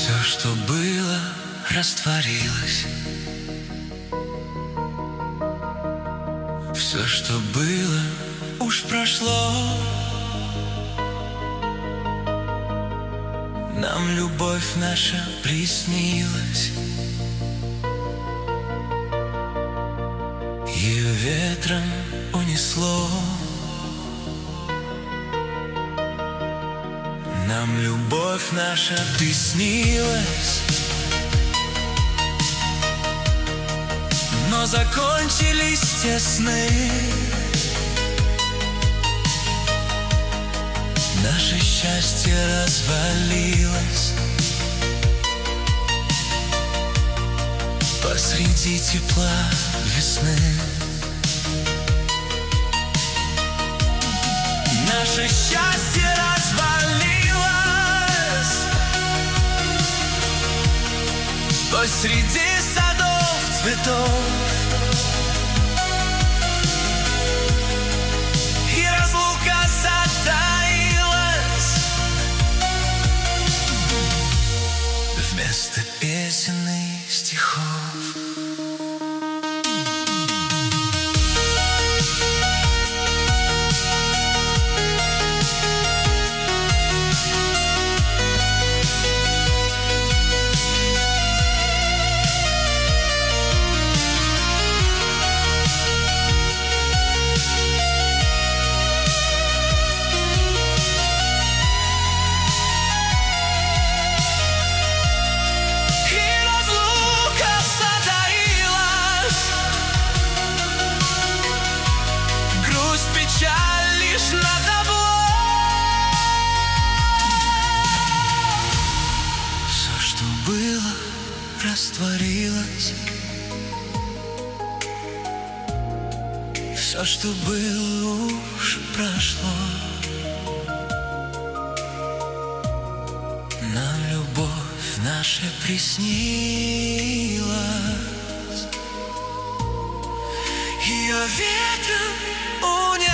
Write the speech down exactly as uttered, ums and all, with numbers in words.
Все, что было, растворилось. Все, что было, уж прошло. Нам любовь наша приснилась. Ее ветром унесло. Нам любовь наша приснилась, но закончились те сны. Наше счастье развалилось посреди тепла весны. Наше счастье развалилось посреди садов цветов, и разлука затаилась вместо песен и стихов. Было, растворилось. Все, что было, уж прошло. Нам любовь наша приснилась. Ее ветром унесло.